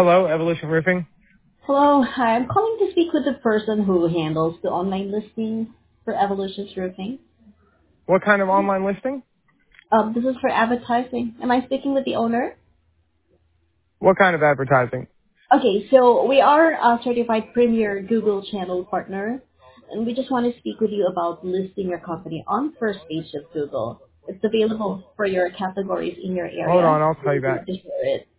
Hello, Evolution Roofing. Hello. Hi. I'm calling to speak with the person who handles the online listing for Evolution's Roofing. What kind of online listing? This is for advertising. Am I speaking with the owner? What kind of advertising? Okay, so we are a certified premier Google channel partner, and we just want to speak with you about listing your company on first page of Google. It's available for your categories in your Hold area. on, I'll call you Would you back. like to share it?